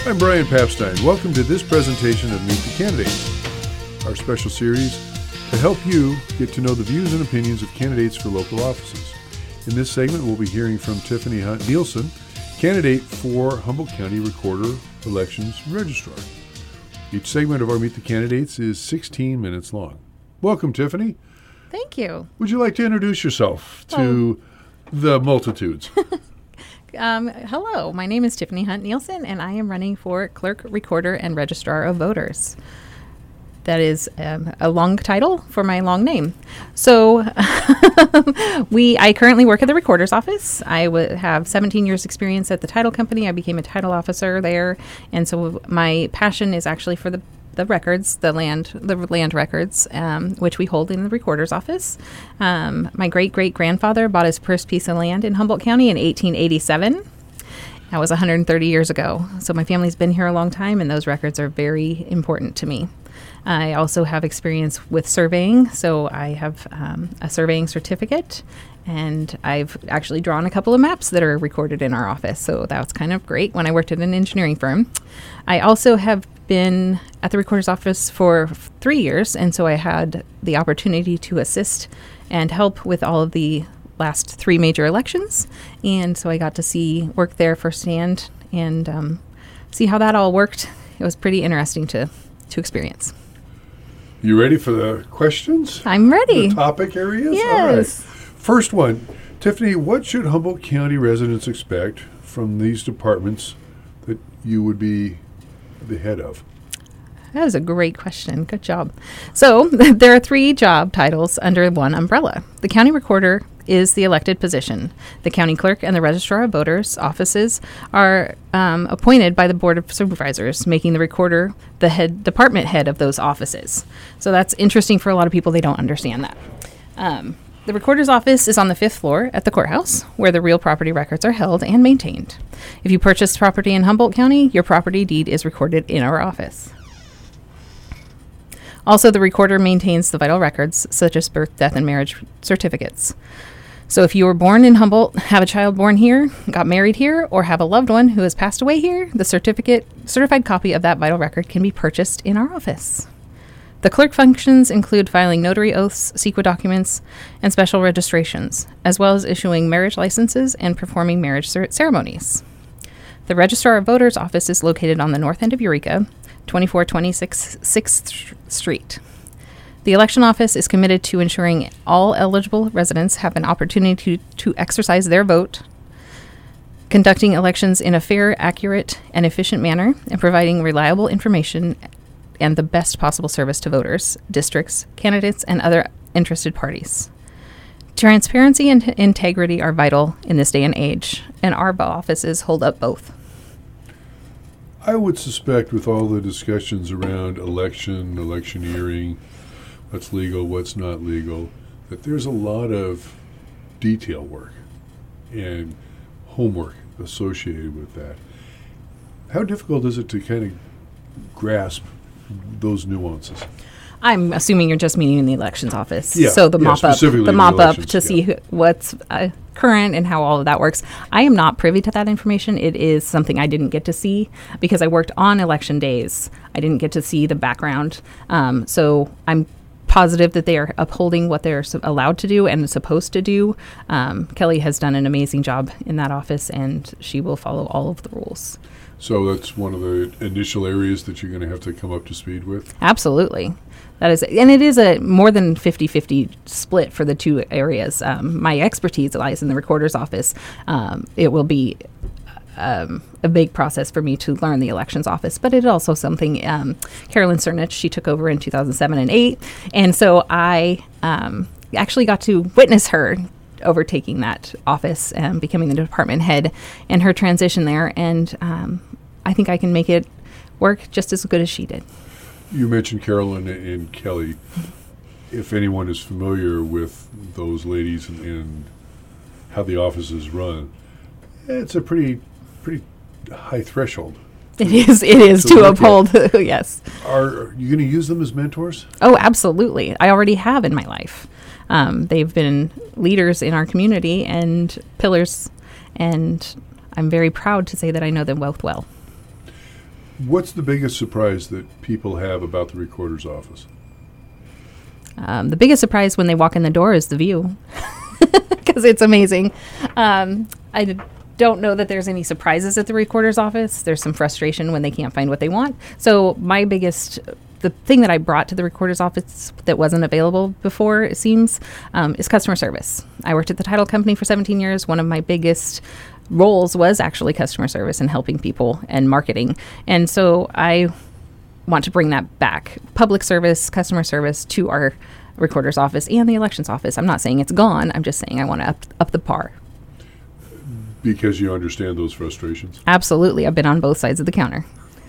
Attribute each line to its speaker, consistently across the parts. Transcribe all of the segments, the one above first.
Speaker 1: I'm Brian Papstein. Welcome to this presentation of Meet the Candidates, our special series to help you get to know the views and opinions of candidates for local offices. In this segment, we'll be hearing from Tiffany Hunt Nielsen, candidate for Humboldt County Recorder Elections Registrar. Each segment of our Meet the Candidates is 16 minutes long. Welcome, Tiffany.
Speaker 2: Thank you.
Speaker 1: Would you like to introduce yourself to the multitudes?
Speaker 2: Hello, my name is Tiffany Hunt Nielsen, and I am running for Clerk, Recorder, and Registrar of Voters. That is a long title for my long name. So I currently work at the Recorder's Office. I have 17 years experience at the title company. I became a title officer there. And so my passion is actually for the records, the land records, which we hold in the Recorder's Office. My great-great-grandfather bought his first piece of land in Humboldt County in 1887. That was 130 years ago. So my family's been here a long time, and those records are very important to me. I also have experience with surveying, so I have a surveying certificate, and I've actually drawn a couple of maps that are recorded in our office, so that's kind of great when I worked at an engineering firm. I also have been at the Recorder's Office for 3 years, and so I had the opportunity to assist and help with all of the last 3 major elections, and so I got to work there firsthand and see how that all worked. It was pretty interesting to experience.
Speaker 1: You ready for the questions?
Speaker 2: I'm ready.
Speaker 1: The topic areas?
Speaker 2: Yes.
Speaker 1: All right. First one, Tiffany, what should Humboldt County residents expect from these departments that you would be the head of?
Speaker 2: That is a great question. Good job. So there are 3 job titles under one umbrella. The county recorder is the elected position. The county clerk and the registrar of voters offices are appointed by the Board of Supervisors, making the recorder the department head of those offices. So that's interesting for a lot of people. They don't understand that. The recorder's office is on the 5th floor at the courthouse, where the real property records are held and maintained. If you purchase property in Humboldt County, your property deed is recorded in our office. Also, the recorder maintains the vital records, such as birth, death, and marriage certificates. So if you were born in Humboldt, have a child born here, got married here, or have a loved one who has passed away here, the certified copy of that vital record can be purchased in our office. The clerk functions include filing notary oaths, CEQA documents, and special registrations, as well as issuing marriage licenses and performing marriage ceremonies. The Registrar of Voters office is located on the north end of Eureka, 2426 6th Street. The election office is committed to ensuring all eligible residents have an opportunity to exercise their vote, conducting elections in a fair, accurate, and efficient manner, and providing reliable information and the best possible service to voters, districts, candidates, and other interested parties. Transparency and integrity are vital in this day and age, and our offices hold up both.
Speaker 1: I would suspect with all the discussions around electioneering, what's legal, what's not legal, that there's a lot of detail work and homework associated with that. How difficult is it to kind of grasp those nuances?
Speaker 2: I'm assuming you're just meaning in the elections office.
Speaker 1: Yeah,
Speaker 2: so the mop up
Speaker 1: elections,
Speaker 2: to see what's current and how all of that works. I am not privy to that information. It is something I didn't get to see because I worked on election days. I didn't get to see the background. So I'm positive that they are upholding what they're allowed to do and supposed to do. Kelly has done an amazing job in that office, and she will follow all of the rules.
Speaker 1: So that's one of the initial areas that you're going to have to come up to speed with?
Speaker 2: Absolutely. That is, and it is a more than 50-50 split for the 2 areas. My expertise lies in the recorder's office. It will be a big process for me to learn the elections office, but it's also something Carolyn Cernich, she took over in 2007 and 8, and so I actually got to witness her overtaking that office and becoming the department head and her transition there, and I think I can make it work just as good as she did.
Speaker 1: You mentioned Carolyn and Kelly. If anyone is familiar with those ladies and how the office is run, it's a pretty high threshold.
Speaker 2: It is to uphold. Yes.
Speaker 1: Are you going to use them as mentors?
Speaker 2: Oh, absolutely. I already have in my life. They've been leaders in our community and pillars, and I'm very proud to say that I know them both well.
Speaker 1: What's the biggest surprise that people have about the recorder's office?
Speaker 2: The biggest surprise when they walk in the door is the view, because it's amazing. I don't know that there's any surprises at the recorder's office. There's some frustration when they can't find what they want. So the thing that I brought to the recorder's office that wasn't available before, it seems, is customer service. I worked at the title company for 17 years. One of my biggest roles was actually customer service and helping people and marketing. And so I want to bring that back. Public service, customer service to our recorder's office and the elections office. I'm not saying it's gone. I'm just saying I want to up the par.
Speaker 1: Because you understand those frustrations?
Speaker 2: Absolutely. I've been on both sides of the counter.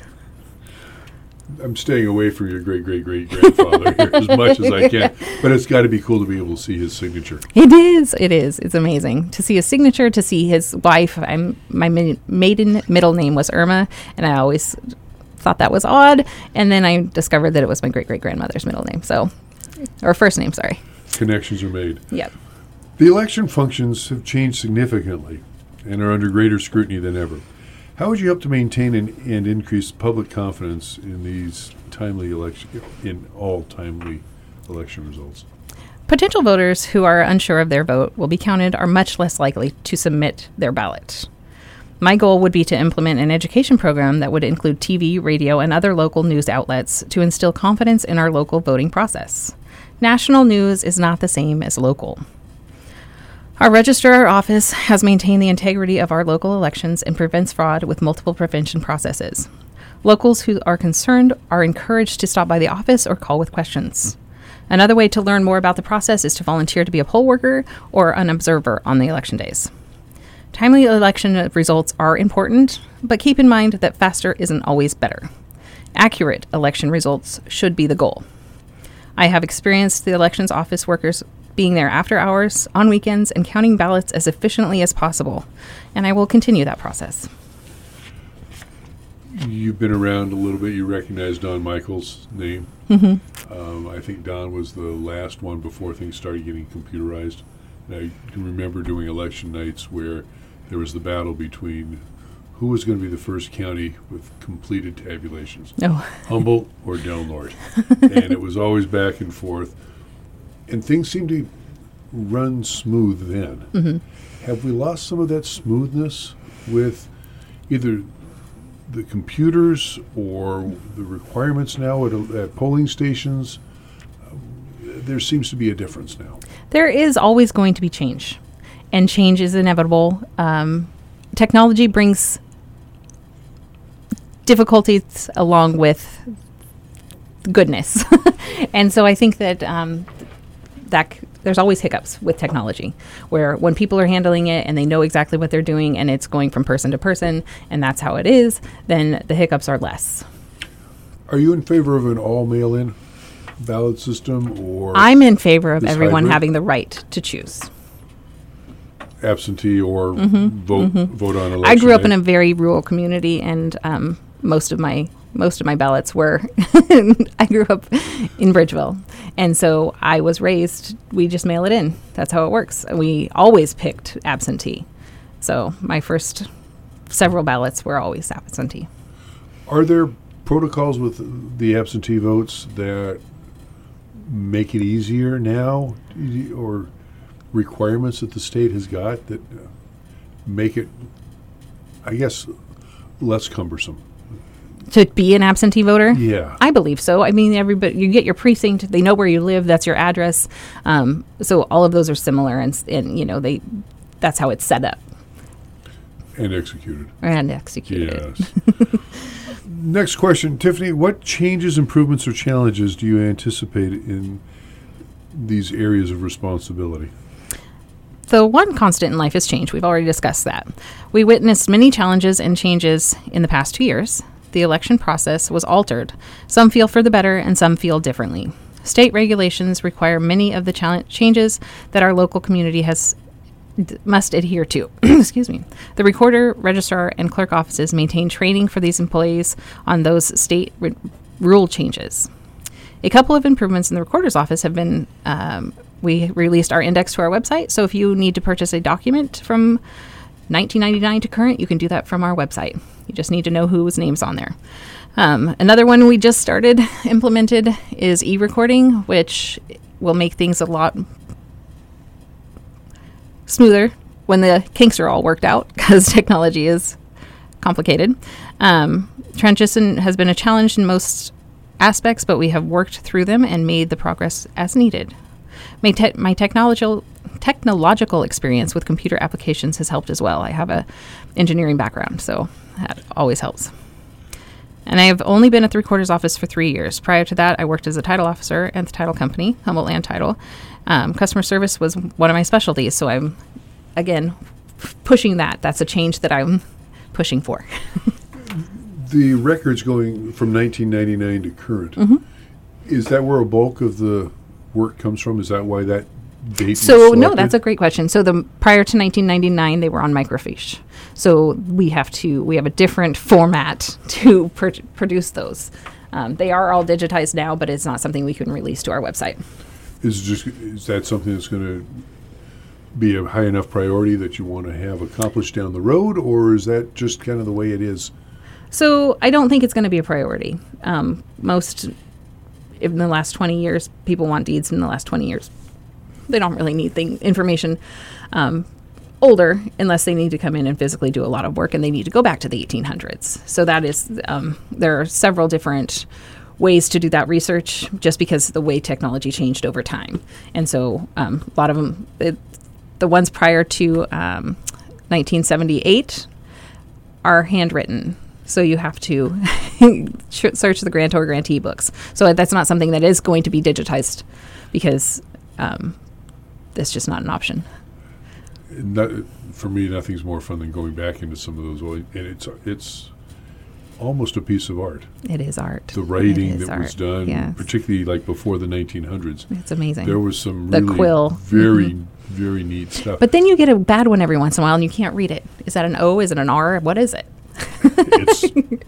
Speaker 1: I'm staying away from your great-great-great-grandfather here as much as I can, but it's got to be cool to be able to see his signature.
Speaker 2: It is. It's amazing to see his signature, to see his wife. My maiden middle name was Irma, and I always thought that was odd, and then I discovered that it was my great-great-grandmother's middle name, or first name, sorry.
Speaker 1: Connections are made.
Speaker 2: Yep.
Speaker 1: The election functions have changed significantly and are under greater scrutiny than ever. How would you help to maintain and increase public confidence in these all timely election results?
Speaker 2: Potential voters who are unsure of their vote will be counted are much less likely to submit their ballot. My goal would be to implement an education program that would include TV, radio, and other local news outlets to instill confidence in our local voting process. National news is not the same as local. Our registrar office has maintained the integrity of our local elections and prevents fraud with multiple prevention processes. Locals who are concerned are encouraged to stop by the office or call with questions. Another way to learn more about the process is to volunteer to be a poll worker or an observer on the election days. Timely election results are important, but keep in mind that faster isn't always better. Accurate election results should be the goal. I have experienced the elections office workers being there after hours, on weekends, and counting ballots as efficiently as possible, and I will continue that process.
Speaker 1: You've been around a little bit. You recognize Don Michael's name.
Speaker 2: Mm-hmm.
Speaker 1: I think Don was the last one before things started getting computerized. And I can remember doing election nights where there was the battle between who was going to be the first county with completed tabulations, Humboldt or Del Norte. And it was always back and forth. And things seemed to run smooth then. Mm-hmm. Have we lost some of that smoothness with either the computers or the requirements now at polling stations? There seems to be a difference now.
Speaker 2: There is always going to be change, and change is inevitable. Technology brings difficulties along with goodness. And so I think that there's always hiccups with technology, where when people are handling it and they know exactly what they're doing and it's going from person to person and that's how it is, then the hiccups are less.
Speaker 1: Are you in favor of an all mail-in ballot system, or
Speaker 2: I'm in favor of everyone
Speaker 1: hybrid?
Speaker 2: Having the right to choose.
Speaker 1: Absentee or vote on election
Speaker 2: I grew up
Speaker 1: day?
Speaker 2: in a very rural community, and most of my ballots were I grew up in Bridgeville, and so I was raised, we just mail it in. That's how it works. We always picked absentee. So my first several ballots were always absentee.
Speaker 1: Are there protocols with the absentee votes that make it easier now, or requirements that the state has got that make it, I guess, less cumbersome?
Speaker 2: To be an absentee voter?
Speaker 1: Yeah.
Speaker 2: I believe so. I mean, everybody, you get your precinct, they know where you live, that's your address. So all of those are similar, and you know, that's how it's set up.
Speaker 1: And executed.
Speaker 2: Yes.
Speaker 1: Next question, Tiffany, what changes, improvements, or challenges do you anticipate in these areas of responsibility?
Speaker 2: The one constant in life is change. We've already discussed that. We witnessed many challenges and changes in the past 2 years. The election process was altered. Some feel for the better and some feel differently. State regulations require many of the changes that our local community must adhere to. Excuse me. The recorder, registrar, and clerk offices maintain training for these employees on those state rule changes. A couple of improvements in the recorder's office have been, we released our index to our website. So if you need to purchase a document from 1999 to current, you can do that from our website. You just need to know whose name's on there. Another one we just implemented is e-recording, which will make things a lot smoother when the kinks are all worked out, because technology is complicated. Transition has been a challenge in most aspects, but we have worked through them and made the progress as needed. My technological experience with computer applications has helped as well. I have a engineering background, so that always helps. And I have only been at the recorder's office for 3 years. Prior to that, I worked as a title officer at the title company, Humboldt Land Title. Customer service was one of my specialties, so I'm, again, pushing that. That's a change that I'm pushing for.
Speaker 1: The records going from 1999 to current, is that where a bulk of the work comes from? Is that why that date was selected?
Speaker 2: No, that's a great question. So prior to 1999, they were on microfiche. So we have a different format to produce those. They are all digitized now, but it's not something we can release to our website.
Speaker 1: Is that something that's going to be a high enough priority that you want to have accomplished down the road, or is that just kind of the way it is?
Speaker 2: So I don't think it's going to be a priority. Most, in the last 20 years, people want deeds in the last 20 years. They don't really need information older unless they need to come in and physically do a lot of work, and they need to go back to the 1800s. So that is, there are several different ways to do that research, just because the way technology changed over time. And so a lot of them, the ones prior to 1978 are handwritten. So you have to search the grantor or grantee books. So that's not something that is going to be digitized, because that's just not an option.
Speaker 1: For me, nothing's more fun than going back into some of those old, and it's almost a piece of art.
Speaker 2: It is art.
Speaker 1: The writing that was done, particularly like before the 1900s.
Speaker 2: It's amazing.
Speaker 1: There was some really
Speaker 2: quill.
Speaker 1: Very, very neat stuff.
Speaker 2: But then you get a bad one every once in a while, and you can't read it. Is that an O? Is it an R? What is it?
Speaker 1: It's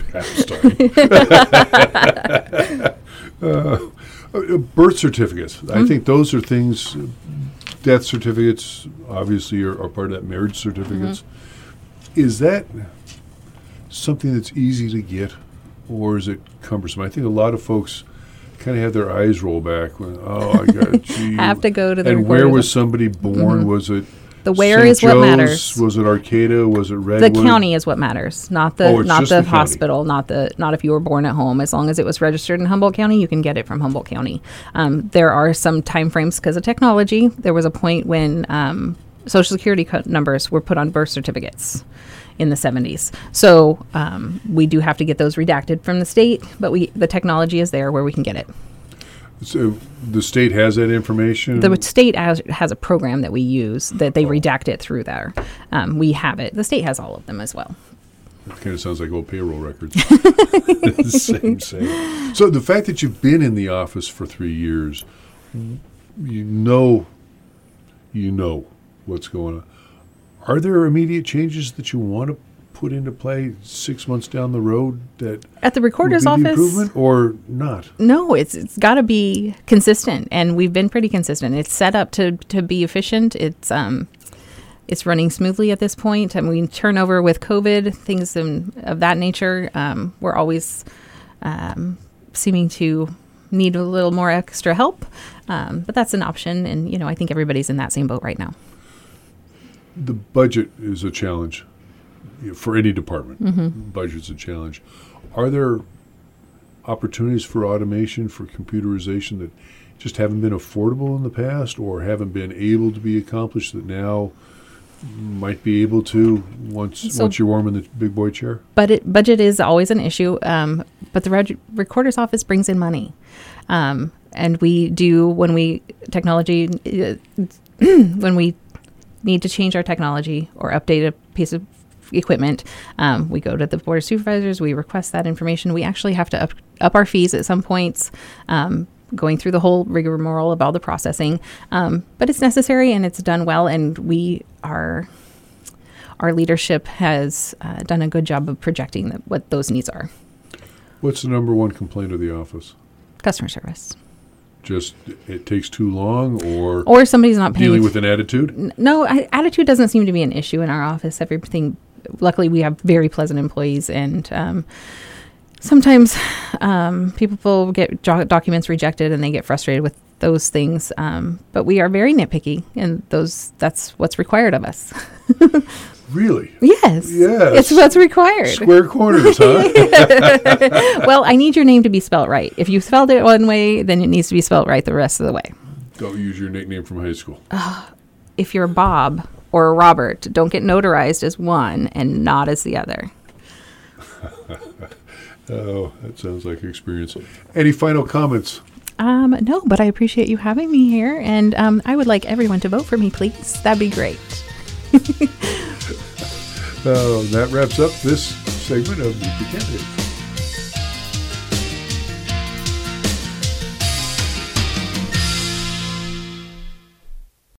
Speaker 1: birth certificates. I think those are things. Death certificates obviously are part of that. Marriage certificates. Is that something that's easy to get, or is it cumbersome? I think a lot of folks kind of have their eyes roll back when, I got you.
Speaker 2: Have to go to the
Speaker 1: And where was somebody born? Was it
Speaker 2: the where
Speaker 1: St.
Speaker 2: is
Speaker 1: Joe's?
Speaker 2: What matters.
Speaker 1: Was it Arcata? Was it Redwood?
Speaker 2: The county is what matters, not the
Speaker 1: just the
Speaker 2: hospital, not if you were born at home. As long as it was registered in Humboldt County, you can get it from Humboldt County. There are some time frames because of technology. There was a point when Social Security numbers were put on birth certificates in the 70s. So we do have to get those redacted from the state, but the technology is there where we can get it.
Speaker 1: So the state has that information?
Speaker 2: The state has a program that we use that they redact it through there. We have it. The state has all of them as well.
Speaker 1: That kind of sounds like old payroll records. Same. So the fact that you've been in the office for 3 years, you know what's going on. Are there immediate changes that you want to put into play 6 months down the road that
Speaker 2: at the recorder's
Speaker 1: would be the
Speaker 2: office
Speaker 1: improvement, or not?
Speaker 2: No, it's got to be consistent, and we've been pretty consistent. It's set up to be efficient. It's running smoothly at this point. I mean, turnover with COVID, things of that nature, we're always seeming to need a little more extra help, but that's an option, and I think everybody's in that same boat right now.
Speaker 1: The budget is a challenge for any department. Budget's a challenge. Are there opportunities for automation, for computerization that just haven't been affordable in the past, or haven't been able to be accomplished that now might be able to once you're warm in the big boy chair?
Speaker 2: Budget is always an issue, but the recorder's office brings in money, and we do when we need to change our technology or update a piece of equipment, we go to the board of supervisors, we request that information. We actually have to up our fees at some points, going through the whole rigmarole of all the processing, but it's necessary and it's done well, and our leadership has done a good job of projecting what those needs are.
Speaker 1: What's the number one complaint of the office?
Speaker 2: Customer service.
Speaker 1: Just it takes too long, or
Speaker 2: somebody's not paying
Speaker 1: dealing with an attitude?
Speaker 2: No, attitude doesn't seem to be an issue in our office. Everything luckily we have very pleasant employees, and sometimes people get documents rejected and they get frustrated with those things. But we are very nitpicky, and that's what's required of us.
Speaker 1: Really?
Speaker 2: Yes.
Speaker 1: Yes.
Speaker 2: It's what's required.
Speaker 1: Square corners, huh?
Speaker 2: Well, I need your name to be spelled right. If you spelled it one way, then it needs to be spelled right the rest of the way.
Speaker 1: Don't use your nickname from high school.
Speaker 2: If you're Bob or Robert, don't get notarized as one and not as the other.
Speaker 1: Oh, that sounds like experience. Any final comments?
Speaker 2: No, but I appreciate you having me here, and I would like everyone to vote for me, please. That'd be great.
Speaker 1: That wraps up this segment of Meet the Candidates.